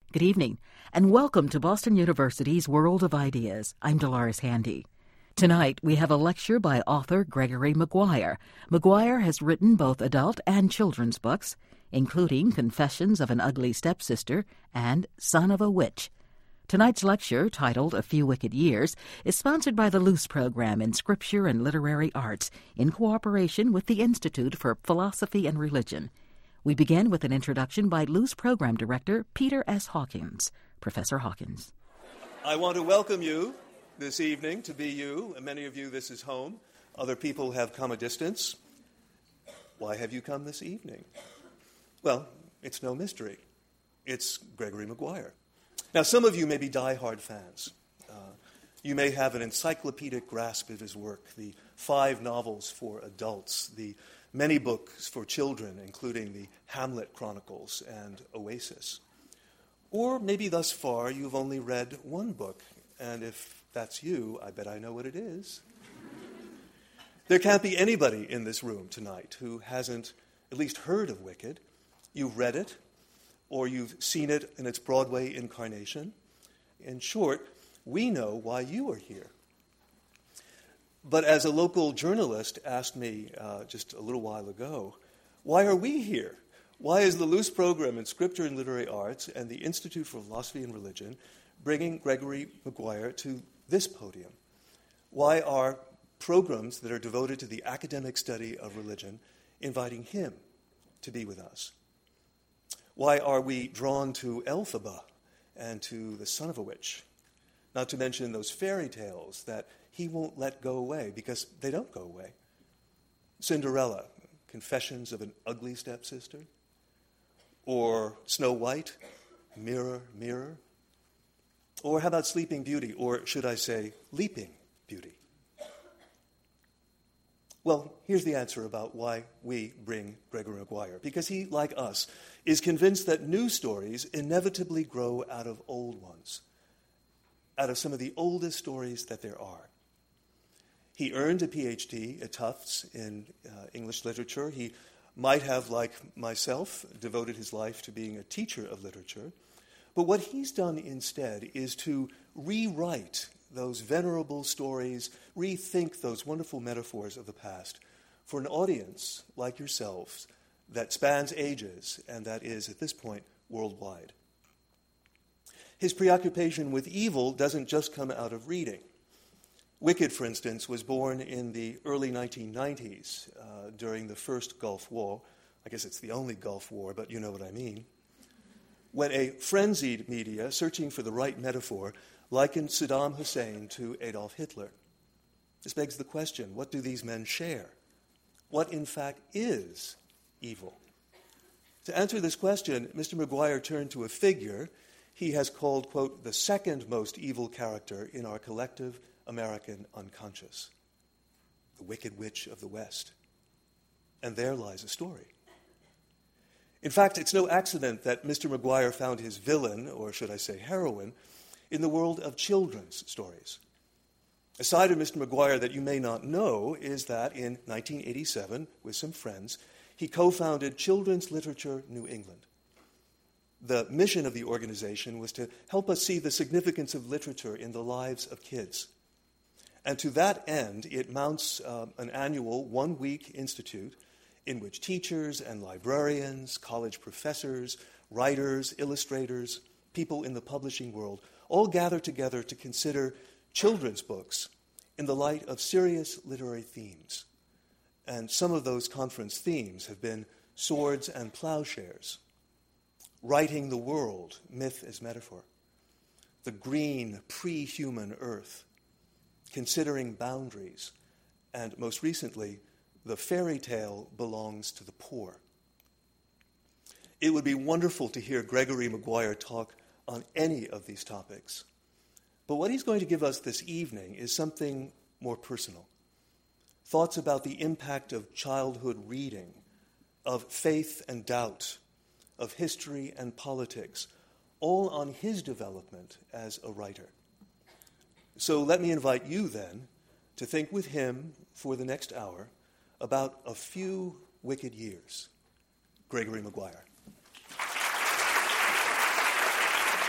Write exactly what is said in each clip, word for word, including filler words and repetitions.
Good evening, and welcome to Boston University's World of Ideas. I'm Dolores Handy. Tonight, we have a lecture by author Gregory Maguire. Maguire has written both adult and children's books, including Confessions of an Ugly Stepsister and Son of a Witch. Tonight's lecture, titled A Few Wicked Years, is sponsored by the Luce Program in Scripture and Literary Arts in cooperation with the Institute for Philosophy and Religion. We begin with an introduction by Luce Program Director Peter S. Hawkins. Professor Hawkins. I want to welcome you this evening to B U. Many of you, this is home. Other people have come a distance. Why have you come this evening? Well, it's no mystery. It's Gregory Maguire. Now, some of you may be diehard fans. Uh, you may have an encyclopedic grasp of his work, the five novels for adults, the many books for children, including the Hamlet Chronicles and Oasis. Or maybe thus far you've only read one book, and if that's you, I bet I know what it is. There can't be anybody in this room tonight who hasn't at least heard of Wicked. You've read it, or you've seen it in its Broadway incarnation. In short, we know why you are here. But as a local journalist asked me uh, just a little while ago, why are we here? Why is the Luce Program in Scripture and Literary Arts and the Institute for Philosophy and Religion bringing Gregory Maguire to this podium? Why are programs that are devoted to the academic study of religion inviting him to be with us? Why are we drawn to Elphaba and to the Son of a Witch? Not to mention those fairy tales that he won't let go away, because they don't go away. Cinderella, Confessions of an Ugly Stepsister. Or Snow White, Mirror, Mirror. Or how about Sleeping Beauty, or should I say, Leaping Beauty? Well, here's the answer about why we bring Gregory Maguire. Because he, like us, is convinced that new stories inevitably grow out of old ones, out of some of the oldest stories that there are. He earned a P H D at Tufts in uh, English literature. He might have, like myself, devoted his life to being a teacher of literature. But what he's done instead is to rewrite those venerable stories, rethink those wonderful metaphors of the past for an audience like yourselves that spans ages and that is, at this point, worldwide. His preoccupation with evil doesn't just come out of reading. Wicked, for instance, was born in the early nineteen nineties uh, during the first Gulf War. I guess it's the only Gulf War, but you know what I mean. When a frenzied media, searching for the right metaphor, likened Saddam Hussein to Adolf Hitler. This begs the question, what do these men share? What, in fact, is evil? To answer this question, Mister Maguire turned to a figure he has called, quote, the second most evil character in our collective American unconscious, the Wicked Witch of the West. And there lies a story. In fact, it's no accident that Mister Maguire found his villain, or should I say heroine, in the world of children's stories. A side of Mister Maguire that you may not know is that in nineteen eighty-seven, with some friends, he co-founded Children's Literature New England. The mission of the organization was to help us see the significance of literature in the lives of kids. And to that end, it mounts uh, an annual one-week institute in which teachers and librarians, college professors, writers, illustrators, people in the publishing world all gather together to consider children's books in the light of serious literary themes. And some of those conference themes have been swords and plowshares, writing the world, myth as metaphor, the green, pre-human earth, considering boundaries, and most recently, the fairy tale belongs to the poor. It would be wonderful to hear Gregory Maguire talk on any of these topics. But what he's going to give us this evening is something more personal. Thoughts about the impact of childhood reading, of faith and doubt, of history and politics, all on his development as a writer. So let me invite you then to think with him for the next hour about a few wicked years. Gregory Maguire.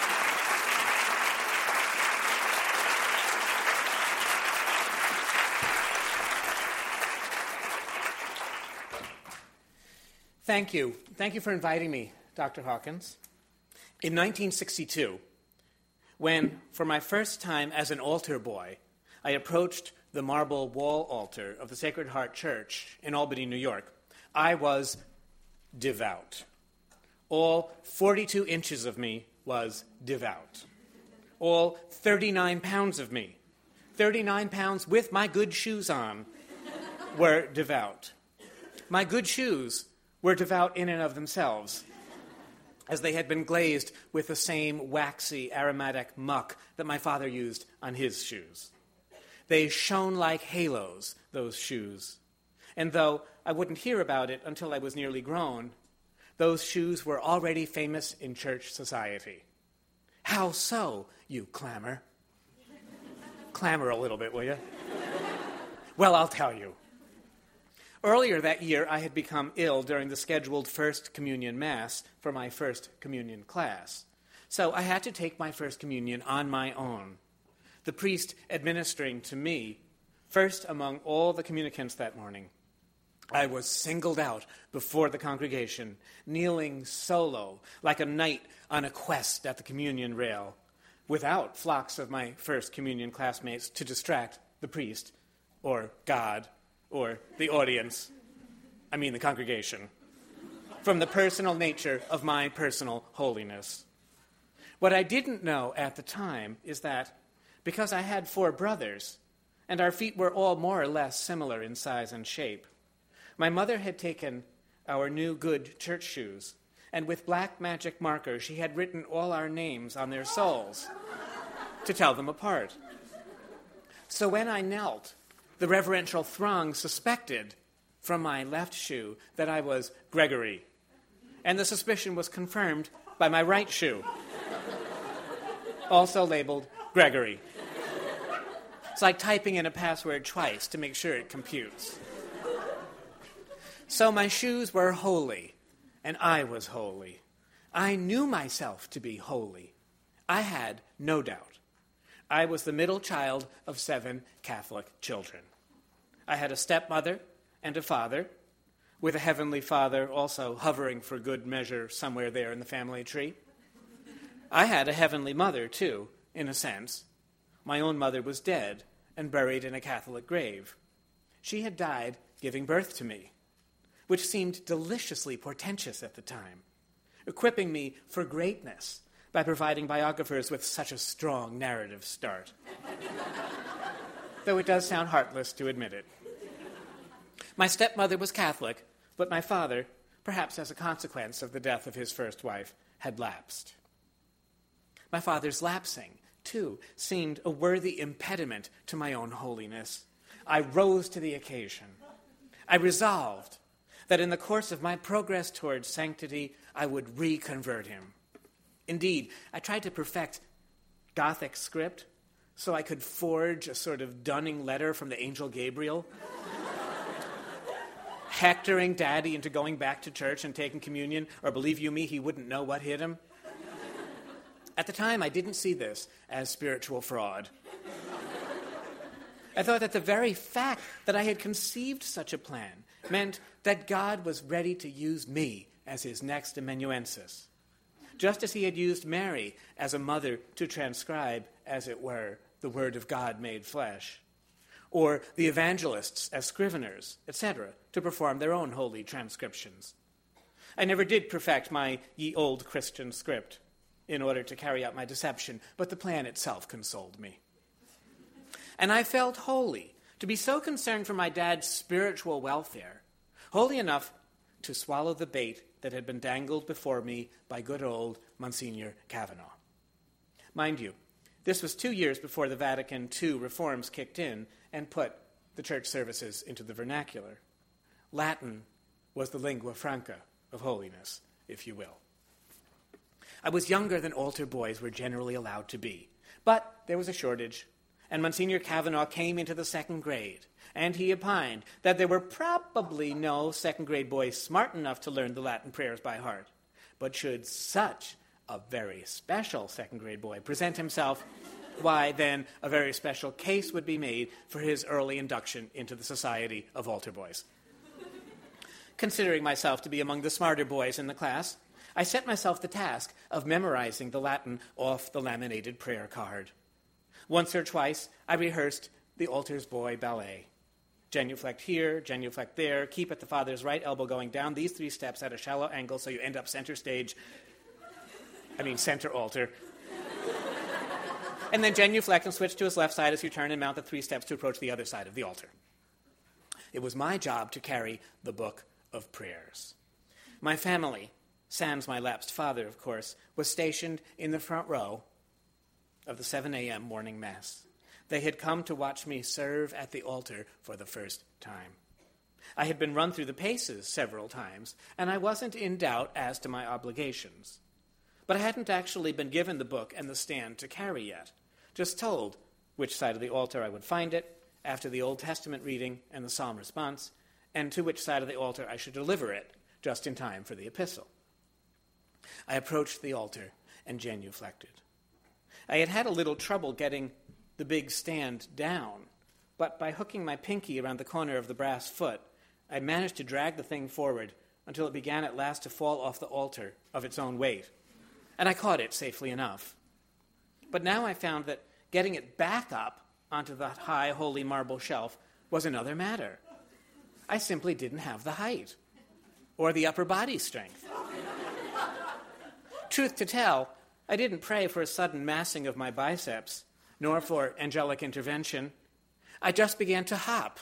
Thank you. Thank you for inviting me, Doctor Hawkins. In nineteen sixty-two, when, for my first time as an altar boy, I approached the marble wall altar of the Sacred Heart Church in Albany, New York, I was devout. All forty-two inches of me was devout. All thirty-nine pounds of me, thirty-nine pounds with my good shoes on, were devout. My good shoes were devout in and of themselves, as they had been glazed with the same waxy, aromatic muck that my father used on his shoes. They shone like halos, those shoes. And though I wouldn't hear about it until I was nearly grown, those shoes were already famous in church society. How so, you clamor? Clamor a little bit, will you? Well, I'll tell you. Earlier that year, I had become ill during the scheduled First Communion Mass for my First Communion class. So I had to take my First Communion on my own. The priest administering to me, first among all the communicants that morning, I was singled out before the congregation, kneeling solo like a knight on a quest at the communion rail, without flocks of my First Communion classmates to distract the priest, or God, or the audience, I mean the congregation, from the personal nature of my personal holiness. What I didn't know at the time is that because I had four brothers, and our feet were all more or less similar in size and shape, my mother had taken our new good church shoes, and with black magic marker she had written all our names on their soles to tell them apart. So when I knelt, the reverential throng suspected from my left shoe that I was Gregory, and the suspicion was confirmed by my right shoe, also labeled Gregory. It's like typing in a password twice to make sure it computes. So my shoes were holy, and I was holy. I knew myself to be holy. I had no doubt. I was the middle child of seven Catholic children. I had a stepmother and a father, with a heavenly Father also hovering for good measure somewhere there in the family tree. I had a heavenly mother, too, in a sense. My own mother was dead and buried in a Catholic grave. She had died giving birth to me, which seemed deliciously portentous at the time, equipping me for greatness by providing biographers with such a strong narrative start. Though it does sound heartless to admit it. My stepmother was Catholic, but my father, perhaps as a consequence of the death of his first wife, had lapsed. My father's lapsing, too, seemed a worthy impediment to my own holiness. I rose to the occasion. I resolved that in the course of my progress towards sanctity, I would reconvert him. Indeed, I tried to perfect Gothic script so I could forge a sort of dunning letter from the angel Gabriel, hectoring Daddy into going back to church and taking communion, or believe you me, he wouldn't know what hit him. At the time, I didn't see this as spiritual fraud. I thought that the very fact that I had conceived such a plan meant that God was ready to use me as his next amanuensis, just as he had used Mary as a mother to transcribe, as it were, the word of God made flesh, or the evangelists as scriveners, et cetera, to perform their own holy transcriptions. I never did perfect my ye old Christian script in order to carry out my deception, but the plan itself consoled me. And I felt holy, to be so concerned for my dad's spiritual welfare, holy enough to swallow the bait that had been dangled before me by good old Monsignor Kavanaugh. Mind you, this was two years before the Vatican Two reforms kicked in and put the church services into the vernacular. Latin was the lingua franca of holiness, if you will. I was younger than altar boys were generally allowed to be, but there was a shortage, and Monsignor Kavanaugh came into the second grade, and he opined that there were probably no second-grade boys smart enough to learn the Latin prayers by heart. But should such a very special second-grade boy present himself, why, then a very special case would be made for his early induction into the Society of Altar Boys. Considering myself to be among the smarter boys in the class, I set myself the task of memorizing the Latin off the laminated prayer card. Once or twice, I rehearsed the altar's boy ballet. Genuflect here, genuflect there, keep at the father's right elbow going down these three steps at a shallow angle so you end up center stage, I mean center altar. And then genuflect and switch to his left side as you turn and mount the three steps to approach the other side of the altar. It was my job to carry the book of prayers. My family, sans my lapsed father, of course, was stationed in the front row of the seven a.m. morning mass. They had come to watch me serve at the altar for the first time. I had been run through the paces several times, and I wasn't in doubt as to my obligations. But I hadn't actually been given the book and the stand to carry yet, just told which side of the altar I would find it after the Old Testament reading and the psalm response, and to which side of the altar I should deliver it just in time for the epistle. I approached the altar and genuflected. I had had a little trouble getting the big stand down, but by hooking my pinky around the corner of the brass foot, I managed to drag the thing forward until it began at last to fall off the altar of its own weight, and I caught it safely enough. But now I found that getting it back up onto the high, holy marble shelf was another matter. I simply didn't have the height or the upper body strength. Truth to tell, I didn't pray for a sudden massing of my biceps, nor for angelic intervention. I just began to hop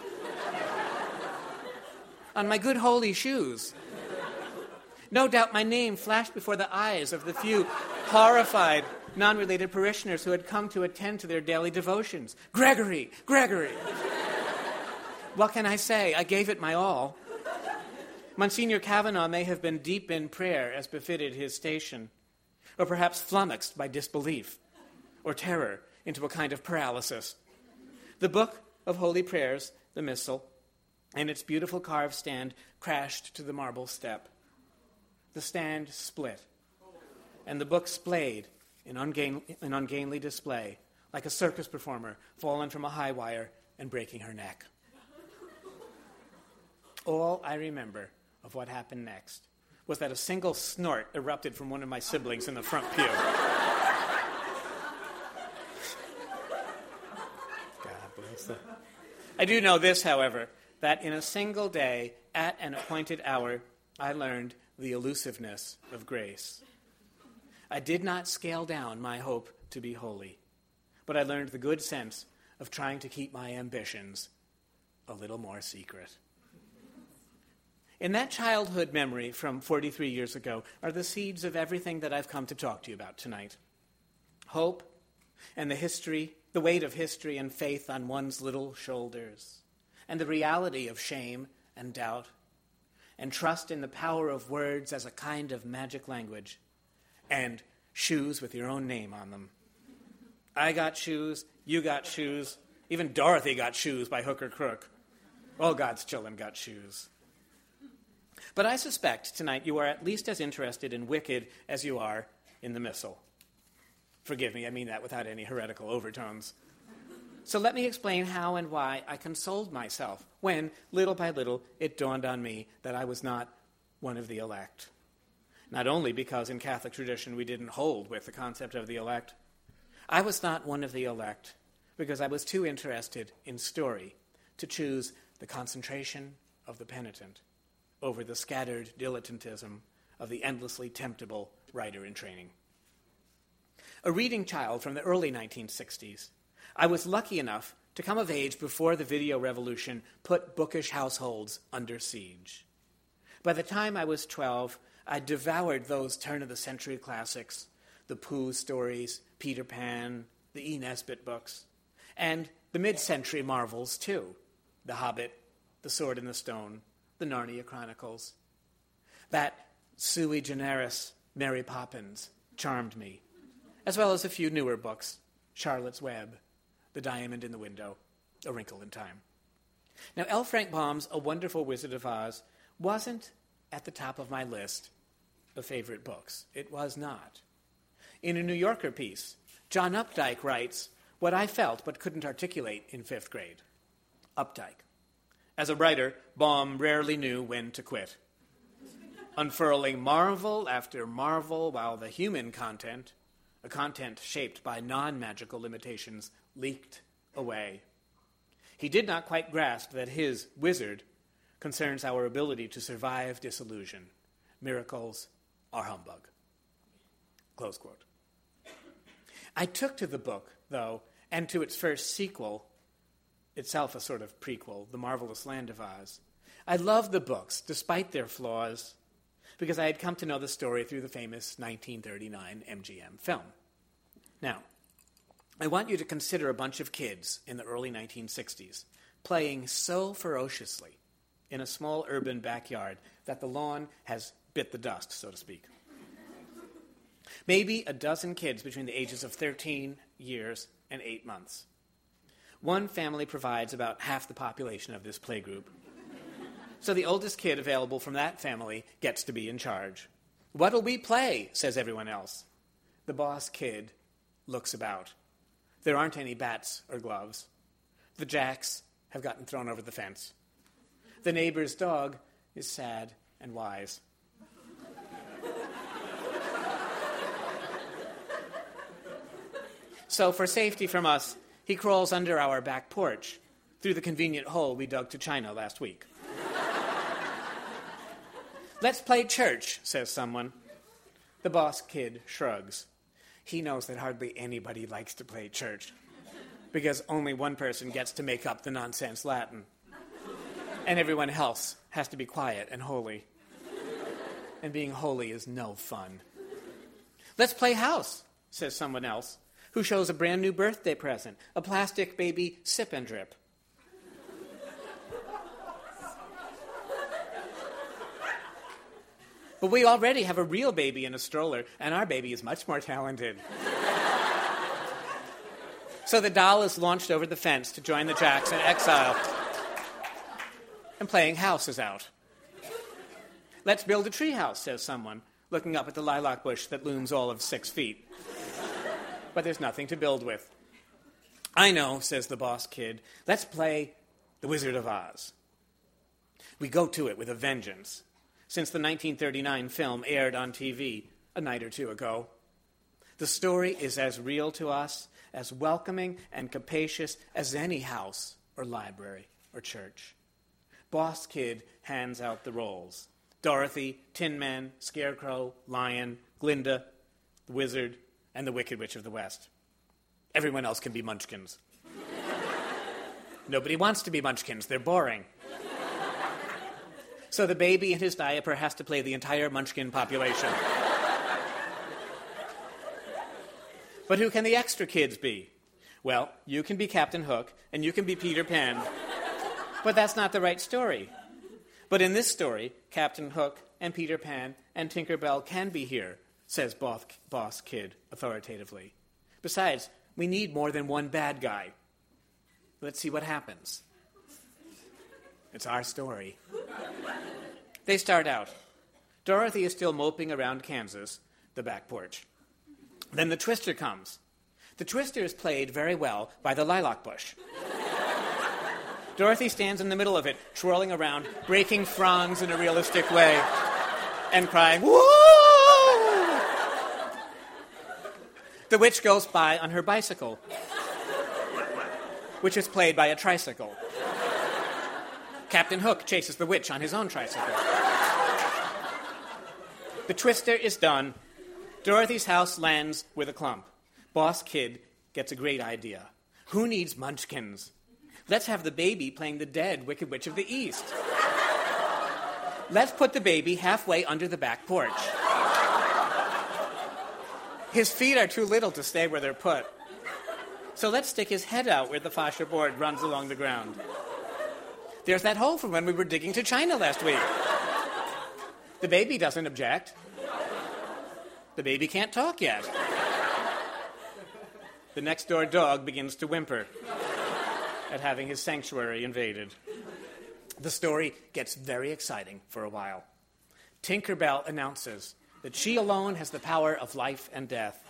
on my good holy shoes. No doubt my name flashed before the eyes of the few horrified, non-related parishioners who had come to attend to their daily devotions. Gregory! Gregory! What can I say? I gave it my all. Monsignor Kavanaugh may have been deep in prayer as befitted his station, or perhaps flummoxed by disbelief or terror into a kind of paralysis. The book of holy prayers, the Missal, and its beautiful carved stand crashed to the marble step. The stand split, and the book splayed in ungain- an ungainly display, like a circus performer fallen from a high wire and breaking her neck. All I remember of what happened next was that a single snort erupted from one of my siblings in the front pew. God bless them. I do know this, however, that in a single day, at an appointed hour, I learned the elusiveness of grace. I did not scale down my hope to be holy, but I learned the good sense of trying to keep my ambitions a little more secret. In that childhood memory from forty-three years ago are the seeds of everything that I've come to talk to you about tonight. Hope and the history, the weight of history and faith on one's little shoulders, and the reality of shame and doubt, and trust in the power of words as a kind of magic language, and shoes with your own name on them. I got shoes, you got shoes, even Dorothy got shoes by hook or crook. All God's children got shoes. But I suspect tonight you are at least as interested in Wicked as you are in the Missal. Forgive me, I mean that without any heretical overtones. So let me explain how and why I consoled myself when, little by little, it dawned on me that I was not one of the elect. Not only because in Catholic tradition we didn't hold with the concept of the elect, I was not one of the elect because I was too interested in story to choose the concentration of the penitent over the scattered dilettantism of the endlessly temptable writer in training. A reading child from the early nineteen sixties, I was lucky enough to come of age before the video revolution put bookish households under siege. By the time I was twelve, I devoured those turn-of-the-century classics, the Pooh stories, Peter Pan, the E. Nesbit books, and the mid-century marvels, too, The Hobbit, The Sword in the Stone, the Narnia Chronicles. That sui generis Mary Poppins charmed me, as well as a few newer books, Charlotte's Web, The Diamond in the Window, A Wrinkle in Time. Now, L. Frank Baum's A Wonderful Wizard of Oz wasn't at the top of my list of favorite books. It was not. In a New Yorker piece, John Updike writes what I felt but couldn't articulate in fifth grade. Updike: As a writer, Baum rarely knew when to quit, unfurling marvel after marvel while the human content, a content shaped by non-magical limitations, leaked away. He did not quite grasp that his wizard concerns our ability to survive disillusion. Miracles are humbug. Close quote. I took to the book, though, and to its first sequel, itself a sort of prequel, The Marvelous Land of Oz. I loved the books, despite their flaws, because I had come to know the story through the famous nineteen thirty-nine M G M film. Now, I want you to consider a bunch of kids in the early nineteen sixties playing so ferociously in a small urban backyard that the lawn has bit the dust, so to speak. Maybe a dozen kids between the ages of thirteen years and eight months. One family provides about half the population of this playgroup. So the oldest kid available from that family gets to be in charge. "What'll we play?" says everyone else. The boss kid looks about. There aren't any bats or gloves. The jacks have gotten thrown over the fence. The neighbor's dog is sad and wise. So for safety from us, he crawls under our back porch through the convenient hole we dug to China last week. "Let's play church," says someone. The boss kid shrugs. He knows that hardly anybody likes to play church because only one person gets to make up the nonsense Latin. And everyone else has to be quiet and holy. And being holy is no fun. "Let's play house," says someone else, who shows a brand new birthday present, a plastic baby sip and drip. But we already have a real baby in a stroller, and our baby is much more talented. So the doll is launched over the fence to join the jacks in exile. And playing house is out. "Let's build a treehouse," says someone, looking up at the lilac bush that looms all of six feet. But there's nothing to build with. "I know," says the boss kid. "Let's play The Wizard of Oz." We go to it with a vengeance, since the nineteen thirty-nine film aired on T V a night or two ago. The story is as real to us, as welcoming and capacious as any house or library or church. Boss Kid hands out the roles. Dorothy, Tin Man, Scarecrow, Lion, Glinda, the Wizard, and the Wicked Witch of the West. Everyone else can be Munchkins. Nobody wants to be Munchkins. They're boring. So the baby in his diaper has to play the entire Munchkin population. But who can the extra kids be? Well, you can be Captain Hook, and you can be Peter Pan. But that's not the right story. But in this story, Captain Hook and Peter Pan and Tinker Bell can be here, says Boss, Boss Kid authoritatively. Besides, we need more than one bad guy. Let's see what happens. It's our story. They start out. Dorothy is still moping around Kansas, the back porch. Then the Twister comes. The Twister is played very well by the lilac bush. Dorothy stands in the middle of it, twirling around, breaking fronds in a realistic way, and crying, "Woo!" The witch goes by on her bicycle, which is played by a tricycle. Captain Hook chases the witch on his own tricycle. The Twister is done. Dorothy's house lands with a clump. Boss Kid gets a great idea. Who needs Munchkins? Let's have the baby playing the dead Wicked Witch of the East. Let's put the baby halfway under the back porch. His feet are too little to stay where they're put. So let's stick his head out where the fascia board runs along the ground. There's that hole from when we were digging to China last week. The baby doesn't object. The baby can't talk yet. The next door dog begins to whimper at having his sanctuary invaded. The story gets very exciting for a while. Tinker Bell announces that she alone has the power of life and death.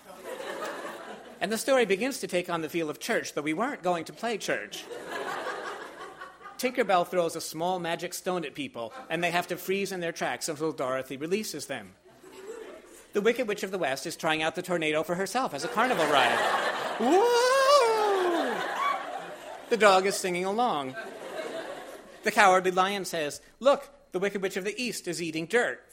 And the story begins to take on the feel of church, though we weren't going to play church. Tinkerbell throws a small magic stone at people, and they have to freeze in their tracks until Dorothy releases them. The Wicked Witch of the West is trying out the tornado for herself as a carnival ride. Whoa! The dog is singing along. The Cowardly Lion says, "Look, the Wicked Witch of the East is eating dirt."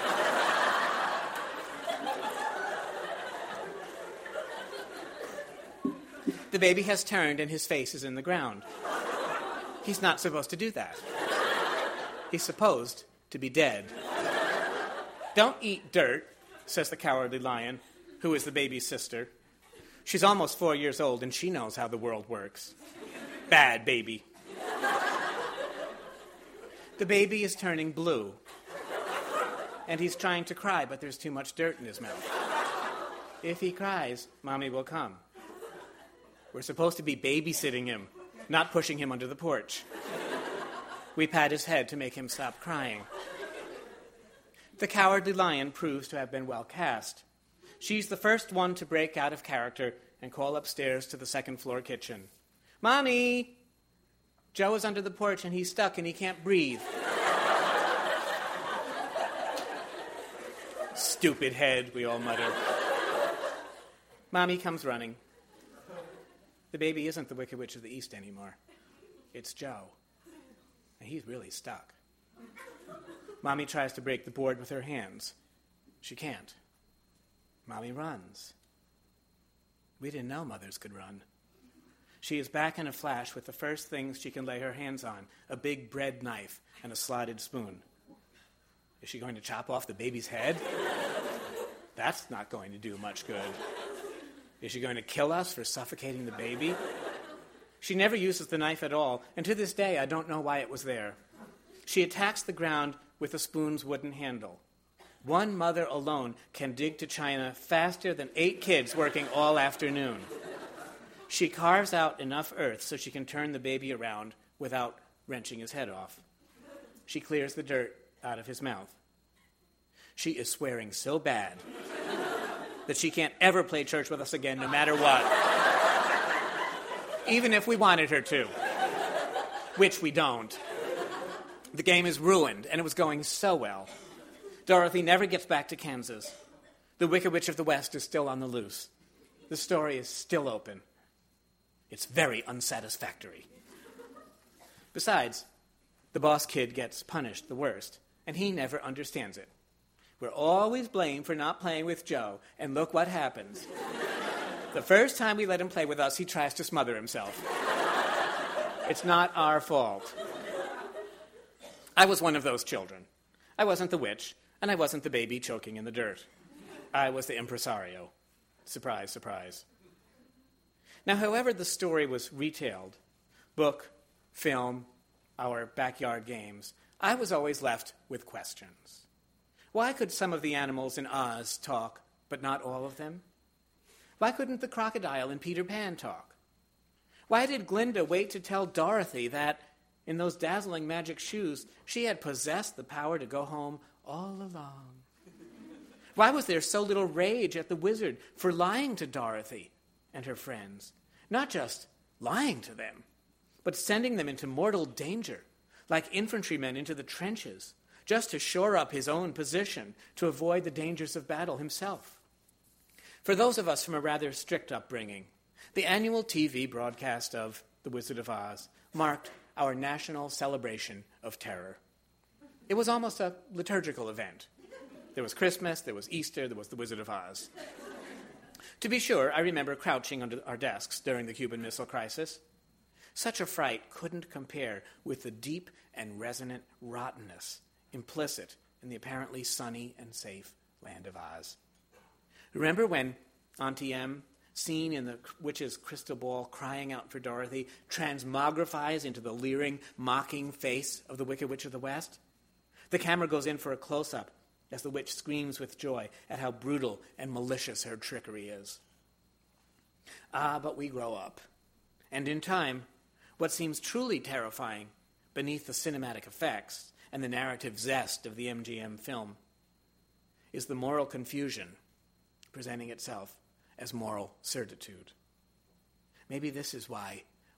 The baby has turned and his face is in the ground. He's not supposed to do that. He's supposed to be dead. "Don't eat dirt," says the Cowardly Lion, who is the baby's sister. She's almost four years old and she knows how the world works. Bad baby. The baby is turning blue. And he's trying to cry, but there's too much dirt in his mouth. If he cries, Mommy will come. We're supposed to be babysitting him, not pushing him under the porch. We pat his head to make him stop crying. The Cowardly Lion proves to have been well cast. She's the first one to break out of character and call upstairs to the second floor kitchen. "Mommy! Joe is under the porch and he's stuck and he can't breathe." "Stupid head," we all mutter. Mommy comes running. The baby isn't the Wicked Witch of the East anymore. It's Joe. And he's really stuck. Mommy tries to break the board with her hands. She can't. Mommy runs. We didn't know mothers could run. She is back in a flash with the first things she can lay her hands on, a big bread knife and a slotted spoon. Is she going to chop off the baby's head? That's not going to do much good. Is she going to kill us for suffocating the baby? She never uses the knife at all, and to this day I don't know why it was there. She attacks the ground with the spoon's wooden handle. One mother alone can dig to China faster than eight kids working all afternoon. She carves out enough earth so she can turn the baby around without wrenching his head off. She clears the dirt out of his mouth. She is swearing so bad that she can't ever play church with us again, no matter what. Even if we wanted her to, which we don't. The game is ruined, and it was going so well. Dorothy never gets back to Kansas. The Wicked Witch of the West is still on the loose. The story is still open. It's very unsatisfactory. Besides, the boss kid gets punished the worst, and he never understands it. We're always blamed for not playing with Joe, and look what happens. The first time we let him play with us, he tries to smother himself. It's not our fault. I was one of those children. I wasn't the witch, and I wasn't the baby choking in the dirt. I was the impresario. Surprise, surprise. Now, however the story was retailed, book, film, our backyard games, I was always left with questions. Why could some of the animals in Oz talk, but not all of them? Why couldn't the crocodile in Peter Pan talk? Why did Glinda wait to tell Dorothy that, in those dazzling magic shoes, she had possessed the power to go home all along? Why was there so little rage at the wizard for lying to Dorothy and her friends? Not just lying to them, but sending them into mortal danger, like infantrymen into the trenches, just to shore up his own position to avoid the dangers of battle himself. For those of us from a rather strict upbringing, the annual T V broadcast of The Wizard of Oz marked our national celebration of terror. It was almost a liturgical event. There was Christmas, there was Easter, there was The Wizard of Oz. To be sure, I remember crouching under our desks during the Cuban Missile Crisis. Such a fright couldn't compare with the deep and resonant rottenness implicit in the apparently sunny and safe land of Oz. Remember when Auntie Em, seen in the witch's crystal ball crying out for Dorothy, transmogrifies into the leering, mocking face of the Wicked Witch of the West? The camera goes in for a close-up as the witch screams with joy at how brutal and malicious her trickery is. Ah, but we grow up. And in time, what seems truly terrifying beneath the cinematic effects and the narrative zest of the M G M film is the moral confusion presenting itself as moral certitude. Maybe this is why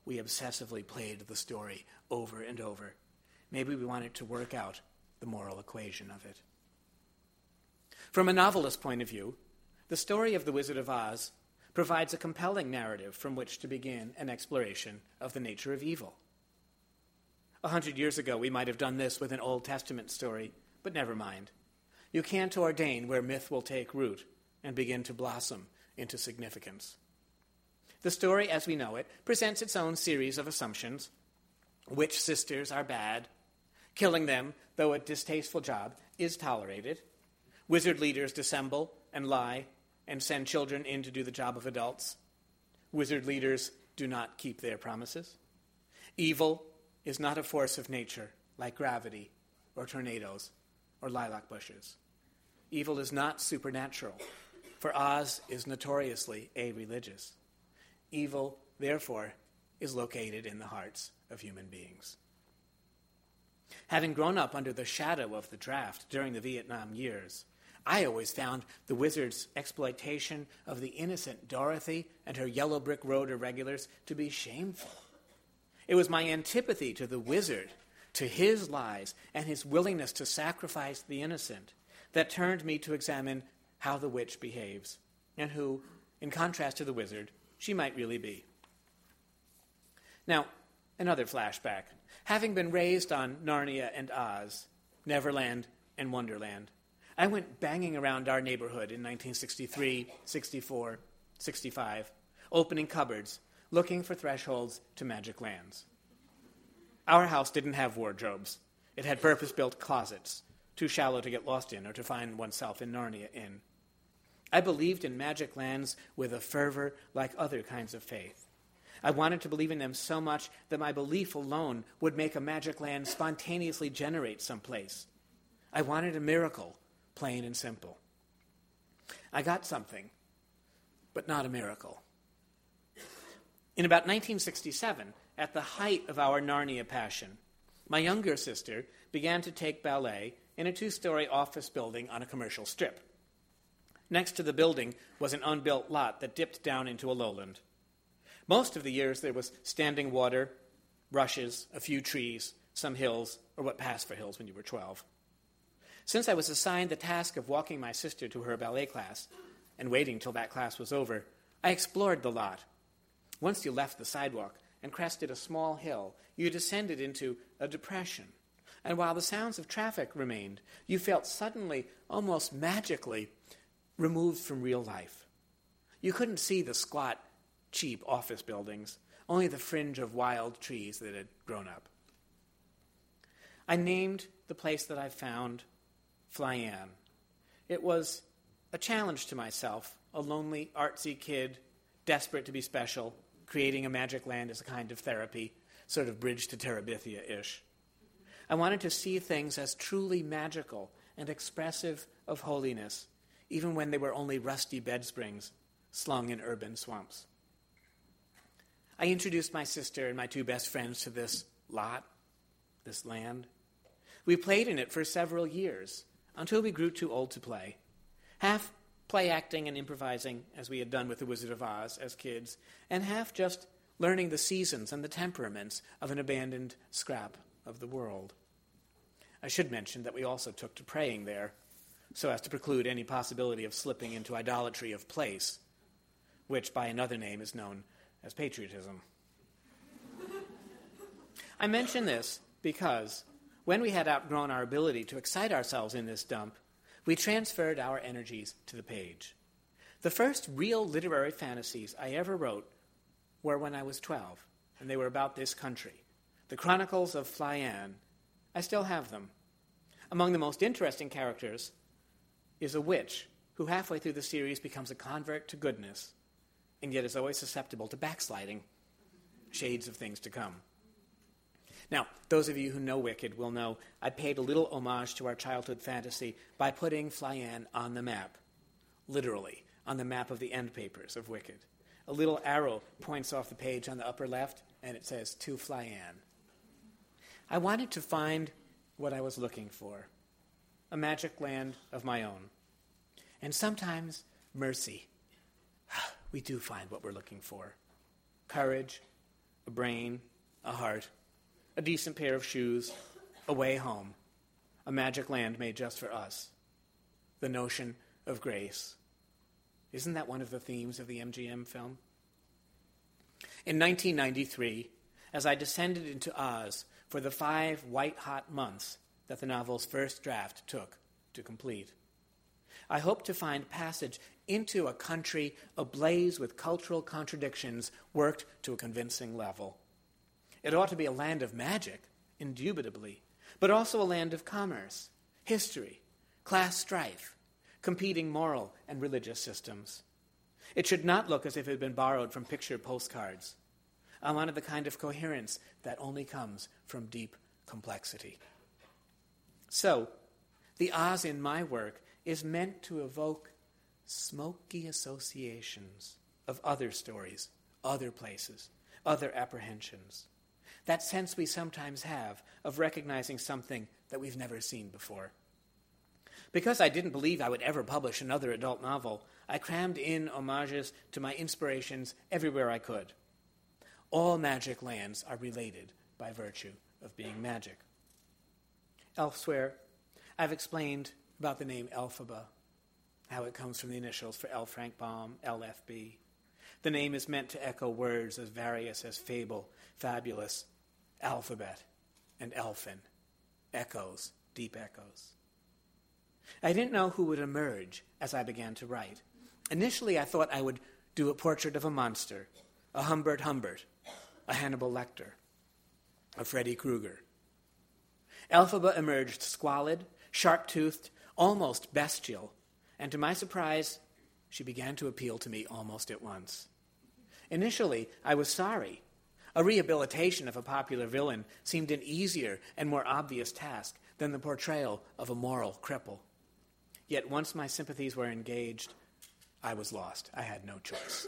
we obsessively played the story over and over. Maybe we wanted to work out the moral equation of it. From a novelist's point of view, the story of The Wizard of Oz provides a compelling narrative from which to begin an exploration of the nature of evil. A hundred years ago, we might have done this with an Old Testament story, but never mind. You can't ordain where myth will take root and begin to blossom into significance. The story, as we know it, presents its own series of assumptions. Witch sisters are bad. Killing them, though a distasteful job, is tolerated. Wizard leaders dissemble and lie and send children in to do the job of adults. Wizard leaders do not keep their promises. Evil is not a force of nature like gravity or tornadoes or lilac bushes. Evil is not supernatural, for Oz is notoriously a-religious. Evil, therefore, is located in the hearts of human beings. Having grown up under the shadow of the draft during the Vietnam years, I always found the wizard's exploitation of the innocent Dorothy and her yellow brick road irregulars to be shameful. It was my antipathy to the wizard, to his lies, and his willingness to sacrifice the innocent that turned me to examine how the witch behaves, and who, in contrast to the wizard, she might really be. Now, another flashback. Having been raised on Narnia and Oz, Neverland and Wonderland, I went banging around our neighborhood in nineteen sixty-three, sixty-four, sixty-five, opening cupboards, looking for thresholds to magic lands. Our house didn't have wardrobes. It had purpose-built closets, too shallow to get lost in or to find oneself in Narnia in. I believed in magic lands with a fervor like other kinds of faith. I wanted to believe in them so much that my belief alone would make a magic land spontaneously generate someplace. I wanted a miracle, plain and simple. I got something, but not a miracle. In about nineteen sixty-seven, at the height of our Narnia passion, my younger sister began to take ballet in a two-story office building on a commercial strip. Next to the building was an unbuilt lot that dipped down into a lowland. Most of the years there was standing water, rushes, a few trees, some hills, or what passed for hills when you were twelve. Since I was assigned the task of walking my sister to her ballet class and waiting till that class was over, I explored the lot. Once you left the sidewalk and crested a small hill, you descended into a depression. And while the sounds of traffic remained, you felt suddenly, almost magically, removed from real life. You couldn't see the squat, cheap office buildings, only the fringe of wild trees that had grown up. I named the place that I found Flyan. It was a challenge to myself, a lonely, artsy kid, desperate to be special, creating a magic land as a kind of therapy, sort of bridge to Terabithia-ish. I wanted to see things as truly magical and expressive of holiness, even when they were only rusty bed springs slung in urban swamps. I introduced my sister and my two best friends to this lot, this land. We played in it for several years, until we grew too old to play, half play acting and improvising, as we had done with The Wizard of Oz as kids, and half just learning the seasons and the temperaments of an abandoned scrap of the world. I should mention that we also took to praying there, so as to preclude any possibility of slipping into idolatry of place, which by another name is known as patriotism. I mention this because when we had outgrown our ability to excite ourselves in this dump, we transferred our energies to the page. The first real literary fantasies I ever wrote were when I was twelve, and they were about this country. The Chronicles of Flyan. I still have them. Among the most interesting characters is a witch who halfway through the series becomes a convert to goodness, and yet is always susceptible to backsliding, shades of things to come. Now, those of you who know Wicked will know I paid a little homage to our childhood fantasy by putting Flyan on the map, literally, on the map of the end papers of Wicked. A little arrow points off the page on the upper left, and it says, "To Flyan." I wanted to find what I was looking for, a magic land of my own. And sometimes, mercy. We do find what we're looking for. Courage, a brain, a heart, a decent pair of shoes, a way home, a magic land made just for us. The notion of grace. Isn't that one of the themes of the M G M film? In nineteen ninety-three, as I descended into Oz for the five white-hot months that the novel's first draft took to complete, I hoped to find passage into a country ablaze with cultural contradictions worked to a convincing level. It ought to be a land of magic, indubitably, but also a land of commerce, history, class strife, competing moral and religious systems. It should not look as if it had been borrowed from picture postcards. I wanted the kind of coherence that only comes from deep complexity. So, the Oz in my work is meant to evoke smoky associations of other stories, other places, other apprehensions. That sense we sometimes have of recognizing something that we've never seen before. Because I didn't believe I would ever publish another adult novel, I crammed in homages to my inspirations everywhere I could. All magic lands are related by virtue of being magic. Elsewhere, I've explained about the name Elphaba, how it comes from the initials for L. Frank Baum, L F B. The name is meant to echo words as various as fable, fabulous, alphabet, and elfin. Echoes, deep echoes. I didn't know who would emerge as I began to write. Initially, I thought I would do a portrait of a monster, a Humbert Humbert, a Hannibal Lecter, a Freddy Krueger. Elphaba emerged squalid, sharp-toothed, almost bestial, and to my surprise, she began to appeal to me almost at once. Initially, I was sorry. A rehabilitation of a popular villain seemed an easier and more obvious task than the portrayal of a moral cripple. Yet once my sympathies were engaged, I was lost. I had no choice.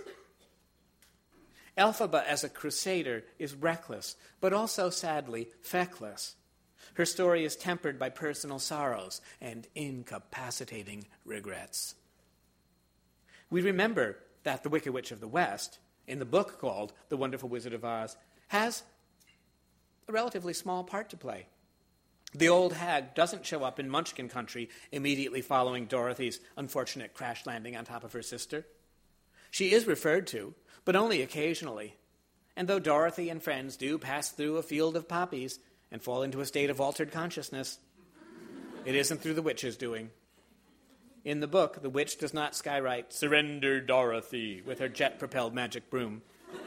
Elphaba as a crusader is reckless, but also, sadly, feckless. Her story is tempered by personal sorrows and incapacitating regrets. We remember that the Wicked Witch of the West, in the book called The Wonderful Wizard of Oz, has a relatively small part to play. The old hag doesn't show up in Munchkin Country immediately following Dorothy's unfortunate crash landing on top of her sister. She is referred to, but only occasionally. And though Dorothy and friends do pass through a field of poppies and fall into a state of altered consciousness, it isn't through the witch's doing. In the book, the witch does not skywrite, "Surrender, Dorothy," with her jet-propelled magic broom.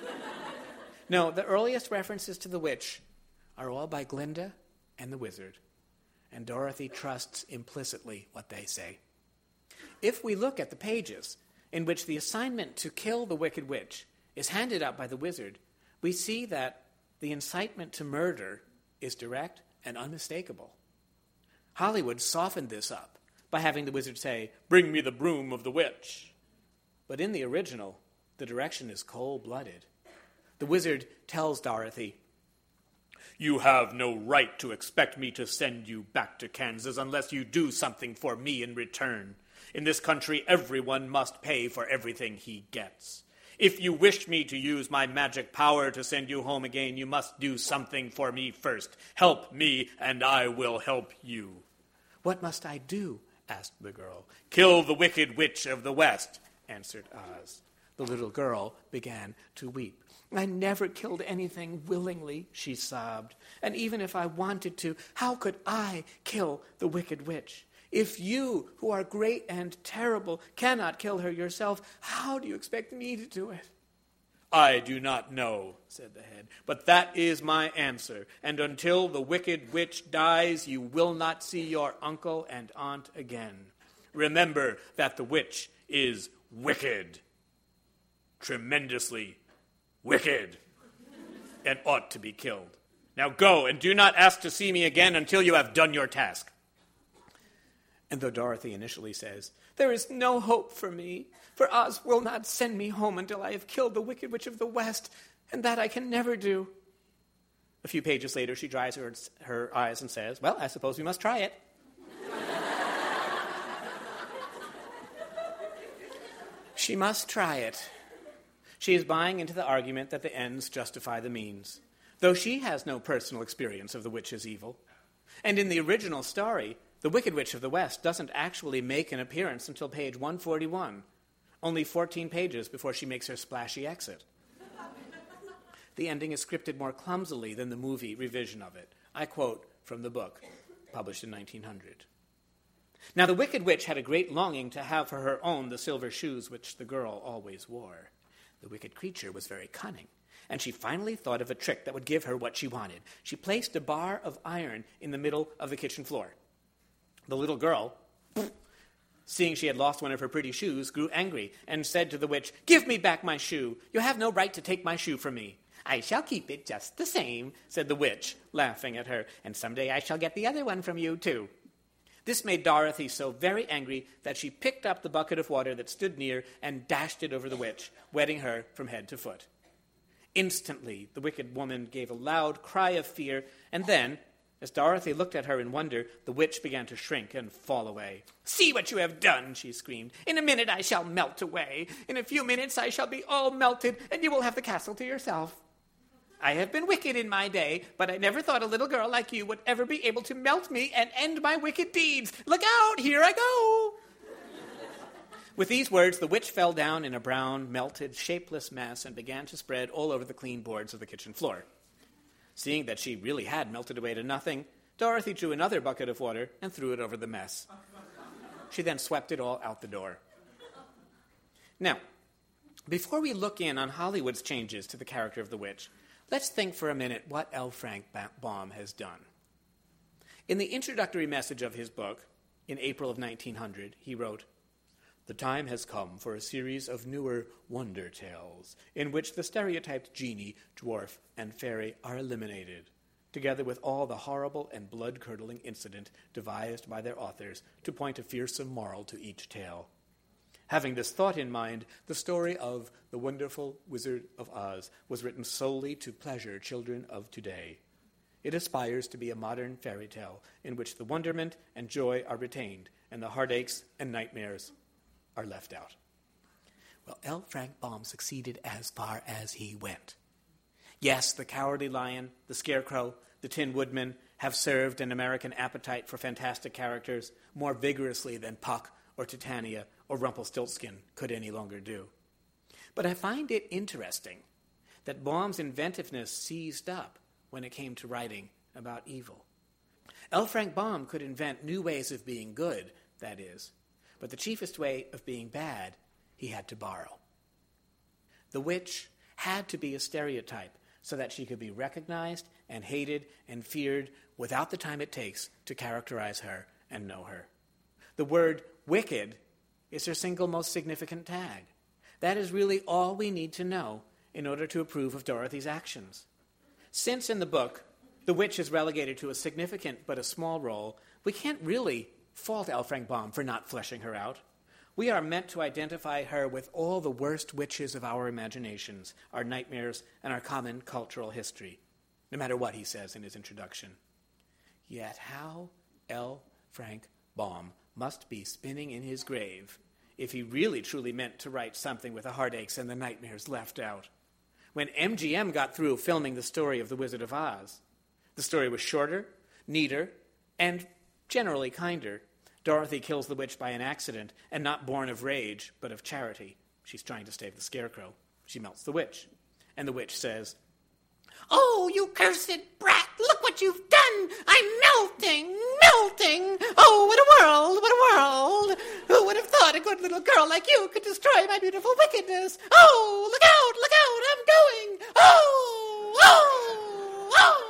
No, the earliest references to the witch are all by Glinda and the wizard, and Dorothy trusts implicitly what they say. If we look at the pages in which the assignment to kill the Wicked Witch is handed out by the wizard, we see that the incitement to murder is direct and unmistakable. Hollywood softened this up by having the wizard say, "Bring me the broom of the witch." But in the original, the direction is cold-blooded. The wizard tells Dorothy, "You have no right to expect me to send you back to Kansas unless you do something for me in return. In this country, everyone must pay for everything he gets. If you wish me to use my magic power to send you home again, you must do something for me first. Help me, and I will help you." "What must I do?" asked the girl. "Kill the Wicked Witch of the West," answered Oz. The little girl began to weep. "I never killed anything willingly," she sobbed. "And even if I wanted to, how could I kill the Wicked Witch? If you, who are great and terrible, cannot kill her yourself, how do you expect me to do it?" "I do not know," said the head, "but that is my answer. And until the Wicked Witch dies, you will not see your uncle and aunt again. Remember that the witch is wicked. Tremendously wicked. And ought to be killed. Now go, and do not ask to see me again until you have done your task." And though Dorothy initially says, "There is no hope for me, for Oz will not send me home until I have killed the Wicked Witch of the West, and that I can never do," a few pages later she dries her, her eyes and says, "Well, I suppose we must try it." She must try it. She is buying into the argument that the ends justify the means, though she has no personal experience of the witch's evil. And in the original story, the Wicked Witch of the West doesn't actually make an appearance until page one forty-one, only fourteen pages before she makes her splashy exit. The ending is scripted more clumsily than the movie revision of it. I quote from the book, published in nineteen hundred. Now, the Wicked Witch had a great longing to have for her own the silver shoes which the girl always wore. The wicked creature was very cunning, and she finally thought of a trick that would give her what she wanted. She placed a bar of iron in the middle of the kitchen floor. The little girl, seeing she had lost one of her pretty shoes, grew angry and said to the witch, "Give me back my shoe. You have no right to take my shoe from me." "I shall keep it just the same," said the witch, laughing at her, "and someday I shall get the other one from you, too." This made Dorothy so very angry that she picked up the bucket of water that stood near and dashed it over the witch, wetting her from head to foot. Instantly, the wicked woman gave a loud cry of fear, and then, as Dorothy looked at her in wonder, the witch began to shrink and fall away. "See what you have done," she screamed. "In a minute I shall melt away. In a few minutes I shall be all melted, and you will have the castle to yourself. I have been wicked in my day, but I never thought a little girl like you would ever be able to melt me and end my wicked deeds. Look out, here I go!" With these words, the witch fell down in a brown, melted, shapeless mass and began to spread all over the clean boards of the kitchen floor. Seeing that she really had melted away to nothing, Dorothy drew another bucket of water and threw it over the mess. She then swept it all out the door. Now, before we look in on Hollywood's changes to the character of the witch, let's think for a minute what L. Frank Baum has done. In the introductory message of his book, in April of nineteen hundred, he wrote, "The time has come for a series of newer wonder tales in which the stereotyped genie, dwarf, and fairy are eliminated, together with all the horrible and blood-curdling incident devised by their authors to point a fearsome moral to each tale. Having this thought in mind, the story of The Wonderful Wizard of Oz was written solely to pleasure children of today. It aspires to be a modern fairy tale in which the wonderment and joy are retained and the heartaches and nightmares are left out." Well, L. Frank Baum succeeded as far as he went. Yes, the Cowardly Lion, the Scarecrow, the Tin Woodman have served an American appetite for fantastic characters more vigorously than Puck or Titania or Rumpelstiltskin could any longer do. But I find it interesting that Baum's inventiveness seized up when it came to writing about evil. L. Frank Baum could invent new ways of being good, that is, but the chiefest way of being bad he had to borrow. The witch had to be a stereotype so that she could be recognized and hated and feared without the time it takes to characterize her and know her. The word wicked is her single most significant tag. That is really all we need to know in order to approve of Dorothy's actions. Since in the book, the witch is relegated to a significant but a small role, we can't really fault L. Frank Baum for not fleshing her out. We are meant to identify her with all the worst witches of our imaginations, our nightmares, and our common cultural history, no matter what he says in his introduction. Yet how L. Frank Baum must be spinning in his grave if he really truly meant to write something with the heartaches and the nightmares left out. When M G M got through filming the story of The Wizard of Oz, the story was shorter, neater, and generally kinder. Dorothy kills the witch by an accident, and not born of rage, but of charity. She's trying to save the Scarecrow. She melts the witch. And the witch says, "Oh, you cursed brat, look what you've done! I'm melting, melting! Oh, what a world, what a world! Who would have thought a good little girl like you could destroy my beautiful wickedness? Oh, look out, look out, I'm going! Oh, oh, oh!"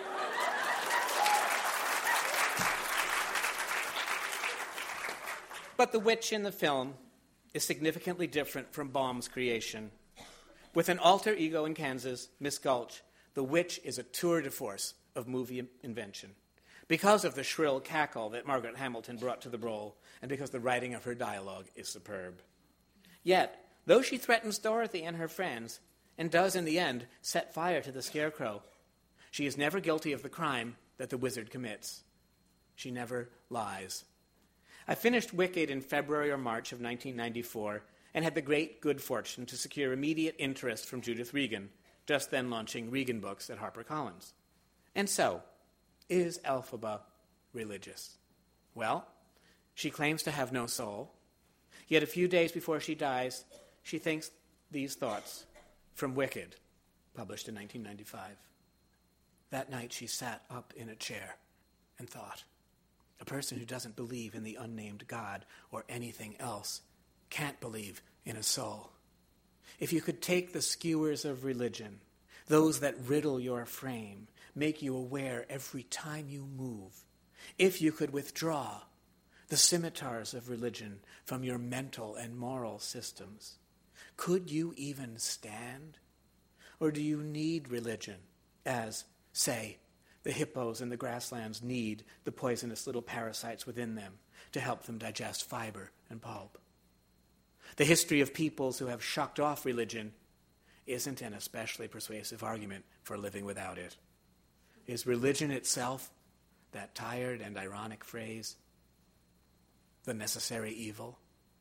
But the witch in the film is significantly different from Baum's creation. With an alter ego in Kansas, Miss Gulch, the witch is a tour de force of movie invention. Because of the shrill cackle that Margaret Hamilton brought to the role, and because the writing of her dialogue is superb. Yet, though she threatens Dorothy and her friends, and does in the end set fire to the Scarecrow, she is never guilty of the crime that the wizard commits. She never lies. I finished Wicked in February or March of nineteen ninety-four, and had the great good fortune to secure immediate interest from Judith Regan, just then launching Regan Books at HarperCollins. And so, is Elphaba religious? Well, she claims to have no soul, yet a few days before she dies, she thinks these thoughts from Wicked, published in nineteen ninety-five. That night she sat up in a chair and thought, a person who doesn't believe in the unnamed God or anything else can't believe in a soul. If you could take the skewers of religion, those that riddle your frame, make you aware every time you move, if you could withdraw the scimitars of religion from your mental and moral systems, could you even stand? Or do you need religion as, say, the hippos in the grasslands need the poisonous little parasites within them to help them digest fiber and pulp? The history of peoples who have shucked off religion isn't an especially persuasive argument for living without it. Is religion itself, that tired and ironic phrase, the necessary evil?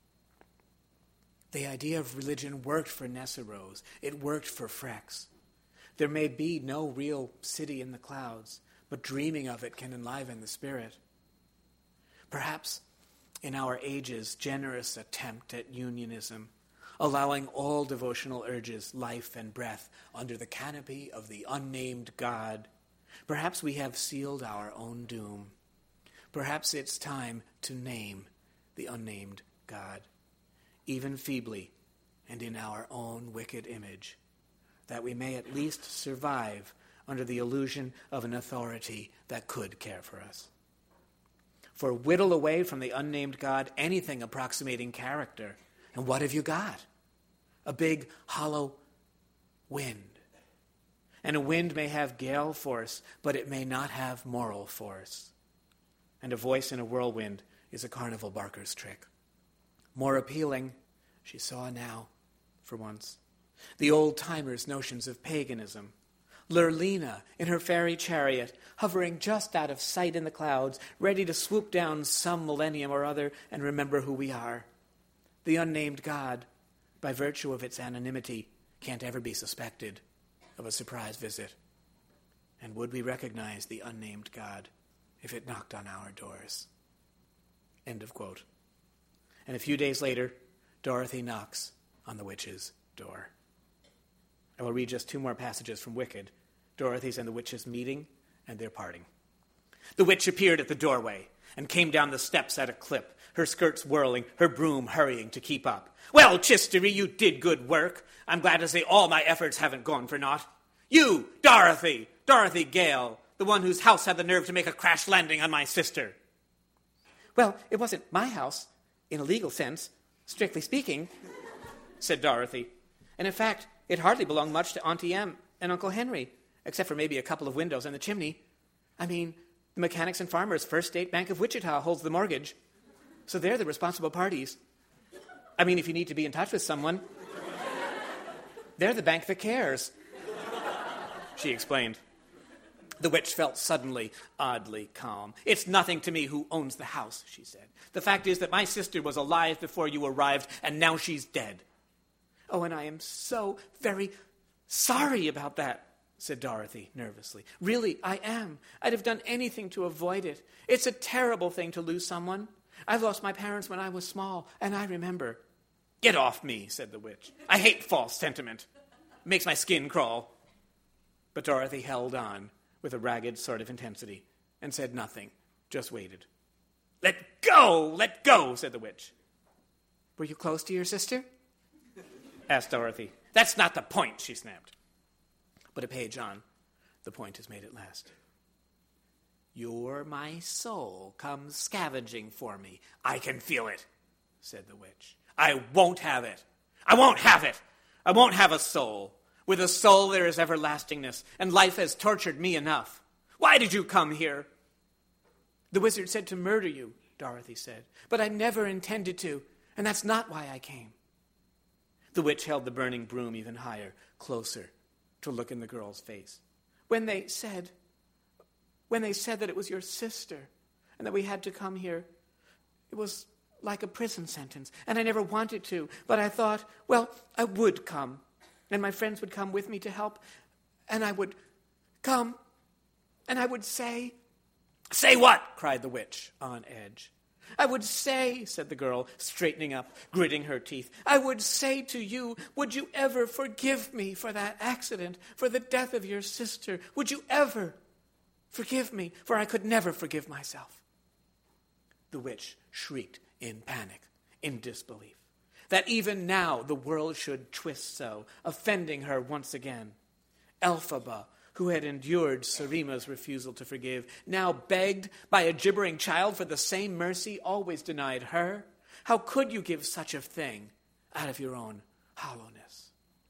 The idea of religion worked for Nessarose. It worked for Frex. There may be no real city in the clouds, but dreaming of it can enliven the spirit. Perhaps in our age's generous attempt at unionism, allowing all devotional urges life and breath under the canopy of the unnamed God, perhaps we have sealed our own doom. Perhaps it's time to name the unnamed God, even feebly and in our own wicked image, that we may at least survive under the illusion of an authority that could care for us. For whittle away from the unnamed God anything approximating character, and what have you got? A big, hollow wind. And a wind may have gale force, but it may not have moral force. And a voice in a whirlwind is a carnival barker's trick. More appealing, she saw now, for once, the old-timers' notions of paganism. Lurlina in her fairy chariot, hovering just out of sight in the clouds, ready to swoop down some millennium or other and remember who we are. The unnamed God, by virtue of its anonymity, can't ever be suspected of a surprise visit. And would we recognize the unnamed God if it knocked on our doors? End of quote. And a few days later, Dorothy knocks on the witch's door. I will read just two more passages from Wicked, Dorothy's and the witch's meeting and their parting. The witch appeared at the doorway and came down the steps at a clip, her skirts whirling, her broom hurrying to keep up. Well, Chistery, you did good work. I'm glad to say all my efforts haven't gone for naught. You, Dorothy, Dorothy Gale, the one whose house had the nerve to make a crash landing on my sister. Well, it wasn't my house, in a legal sense, strictly speaking, said Dorothy. And in fact, it hardly belonged much to Auntie Em and Uncle Henry, except for maybe a couple of windows and the chimney. I mean, the Mechanics and Farmers First State Bank of Wichita holds the mortgage, so they're the responsible parties. I mean, if you need to be in touch with someone, they're the bank that cares, she explained. The witch felt suddenly, oddly calm. It's nothing to me who owns the house, she said. The fact is that my sister was alive before you arrived, and now she's dead. Oh, and I am so very sorry about that, said Dorothy nervously. Really, I am. I'd have done anything to avoid it. It's a terrible thing to lose someone. I lost my parents when I was small, and I remember. Get off me, said the witch. I hate false sentiment. It makes my skin crawl. But Dorothy held on with a ragged sort of intensity and said nothing, just waited. Let go, let go, said the witch. Were you close to your sister? Asked Dorothy. That's not the point, she snapped. But a page on, the point is made at last. You're my soul comes scavenging for me. I can feel it, said the witch. I won't have it. I won't have it. I won't have a soul. With a soul there is everlastingness, and life has tortured me enough. Why did you come here? The wizard said to murder you, Dorothy said, but I never intended to, and that's not why I came. The witch held the burning broom even higher, closer, to look in the girl's face. When they said, when they said that it was your sister, and that we had to come here, it was like a prison sentence, and I never wanted to, but I thought, well, I would come, and my friends would come with me to help, and I would come, and I would say, "Say what?" cried the witch, on edge. "I would say," said the girl, straightening up, gritting her teeth, "I would say to you, would you ever forgive me for that accident, for the death of your sister? Would you ever forgive me? For I could never forgive myself." The witch shrieked in panic, in disbelief, that even now the world should twist so, offending her once again. Elphaba, who had endured Serima's refusal to forgive, now begged by a gibbering child for the same mercy always denied her. How could you give such a thing out of your own hollowness?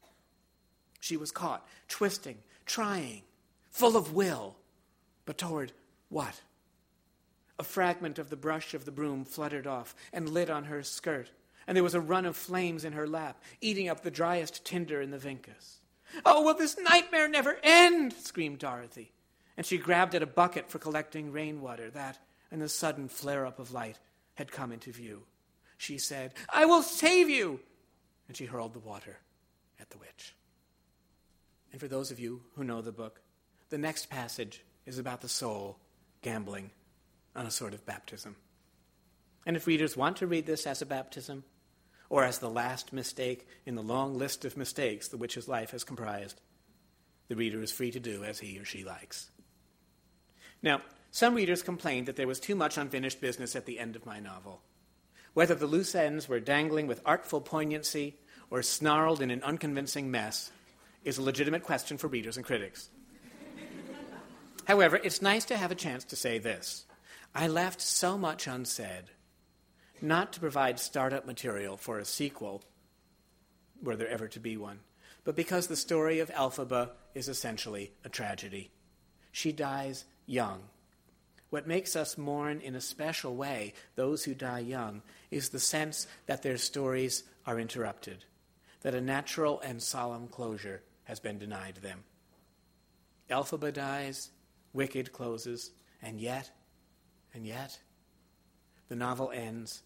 She was caught, twisting, trying, full of will, but toward what? A fragment of the brush of the broom fluttered off and lit on her skirt, and there was a run of flames in her lap, eating up the driest tinder in the vincus. "Oh, will this nightmare never end?" screamed Dorothy, and she grabbed at a bucket for collecting rainwater that, in the sudden flare-up of light, had come into view. She said, "I will save you!" and she hurled the water at the witch. And for those of you who know the book, the next passage is about the soul gambling on a sort of baptism. And if readers want to read this as a baptism, or as the last mistake in the long list of mistakes the witch's life has comprised, the reader is free to do as he or she likes. Now, some readers complained that there was too much unfinished business at the end of my novel. Whether the loose ends were dangling with artful poignancy or snarled in an unconvincing mess is a legitimate question for readers and critics. However, it's nice to have a chance to say this. I left so much unsaid, not to provide startup material for a sequel, were there ever to be one, but because the story of Elphaba is essentially a tragedy. She dies young. What makes us mourn in a special way those who die young is the sense that their stories are interrupted, that a natural and solemn closure has been denied them. Elphaba dies, Wicked closes, and yet, and yet, the novel ends,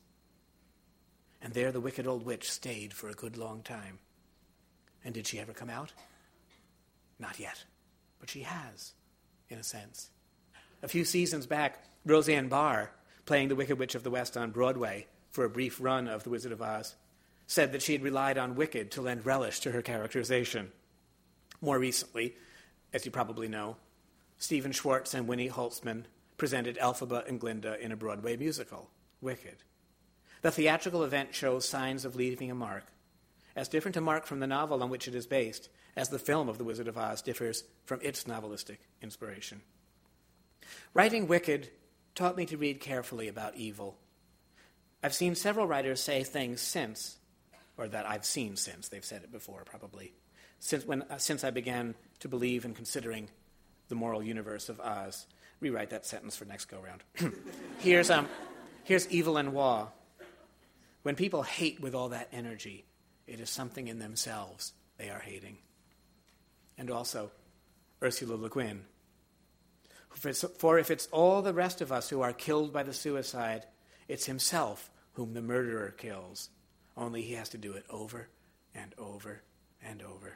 and there the wicked old witch stayed for a good long time. And did she ever come out? Not yet, but she has, in a sense. A few seasons back, Roseanne Barr, playing the Wicked Witch of the West on Broadway for a brief run of The Wizard of Oz, said that she had relied on Wicked to lend relish to her characterization. More recently, as you probably know, Stephen Schwartz and Winnie Holtzman presented Elphaba and Glinda in a Broadway musical, Wicked. The theatrical event shows signs of leaving a mark, as different a mark from the novel on which it is based as the film of The Wizard of Oz differs from its novelistic inspiration. Writing Wicked taught me to read carefully about evil. I've seen several writers say things since, or that I've seen since, they've said it before probably, since, when, uh, since I began to believe in considering the moral universe of Oz. Rewrite that sentence for next go-round. here's, um, here's Evil and Waugh. When people hate with all that energy, it is something in themselves they are hating. And also, Ursula Le Guin. For if it's all the rest of us who are killed by the suicide, it's himself whom the murderer kills, only he has to do it over and over and over.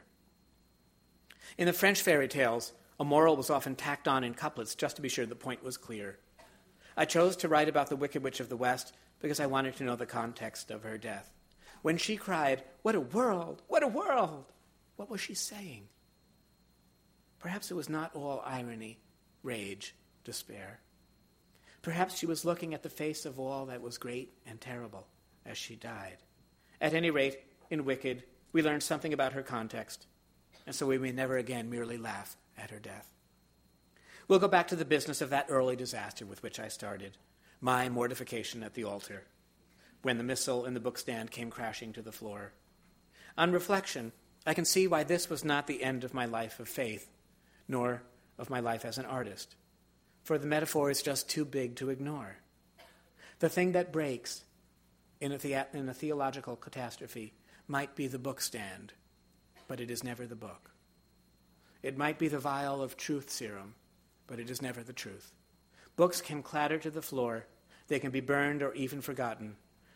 In the French fairy tales, a moral was often tacked on in couplets just to be sure the point was clear. I chose to write about the Wicked Witch of the West because I wanted to know the context of her death. When she cried, "What a world! What a world!" what was she saying? Perhaps it was not all irony, rage, despair. Perhaps she was looking at the face of all that was great and terrible as she died. At any rate, in Wicked, we learned something about her context, and so we may never again merely laugh at her death. We'll go back to the business of that early disaster with which I started, my mortification at the altar, when the missal in the bookstand came crashing to the floor. On reflection, I can see why this was not the end of my life of faith, nor of my life as an artist, for the metaphor is just too big to ignore. The thing that breaks in a, the- in a theological catastrophe might be the bookstand, but it is never the book. It might be the vial of truth serum, but it is never the truth. Books can clatter to the floor, they can be burned or even forgotten,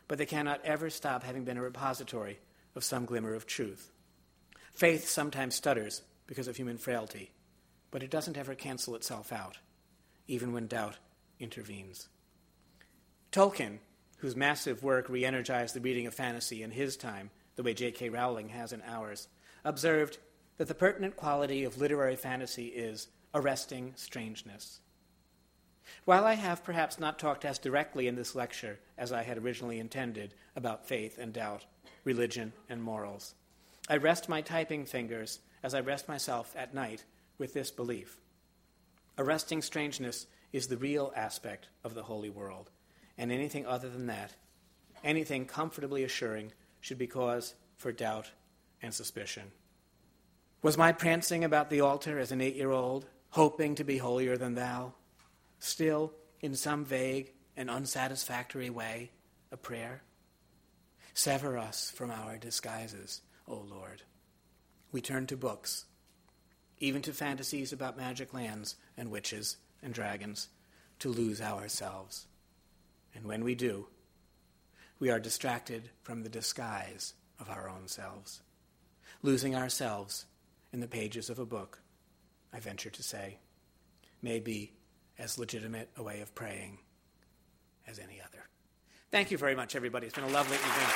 but they cannot ever stop having been a repository of some glimmer of truth. Faith sometimes stutters because of human frailty, but it doesn't ever cancel itself out, even when doubt intervenes. Tolkien, whose massive work re-energized the reading of fantasy in his time, the way J K Rowling has in ours, observed that the pertinent quality of literary fantasy is arresting strangeness. While I have perhaps not talked as directly in this lecture as I had originally intended about faith and doubt, religion and morals, I rest my typing fingers as I rest myself at night with this belief. Arresting strangeness is the real aspect of the holy world, and anything other than that, anything comfortably assuring, should be cause for doubt and suspicion. Was my prancing about the altar as an eight-year-old, hoping to be holier than thou, still, in some vague and unsatisfactory way, a prayer? Sever us from our disguises, O Lord. We turn to books, even to fantasies about magic lands and witches and dragons, to lose ourselves. And when we do, we are distracted from the disguise of our own selves, losing ourselves in the pages of a book, I venture to say, may be as legitimate a way of praying as any other. Thank you very much, everybody. It's been a lovely evening.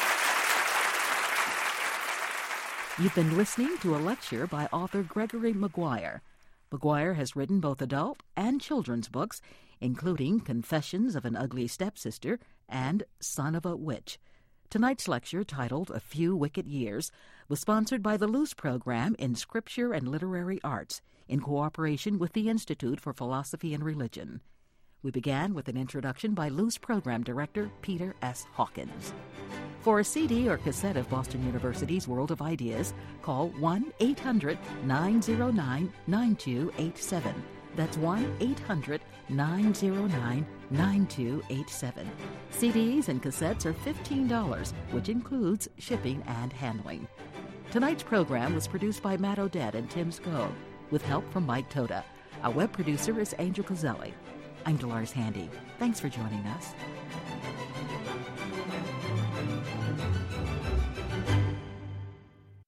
You've been listening to a lecture by author Gregory Maguire. Maguire has written both adult and children's books, including Confessions of an Ugly Stepsister and Son of a Witch. Tonight's lecture, titled A Few Wicked Years, was sponsored by the Luce Program in Scripture and Literary Arts in cooperation with the Institute for Philosophy and Religion. We began with an introduction by Luce Program Director Peter S. Hawkins. For a C D or cassette of Boston University's World of Ideas, call one eight hundred nine oh nine nine two eight seven. That's one eight hundred nine oh nine nine two eight seven. C Ds and cassettes are fifteen dollars, which includes shipping and handling. Tonight's program was produced by Matt Odette and Tim Skov, with help from Mike Toda. Our web producer is Angel Cozelli. I'm Dolores Handy. Thanks for joining us.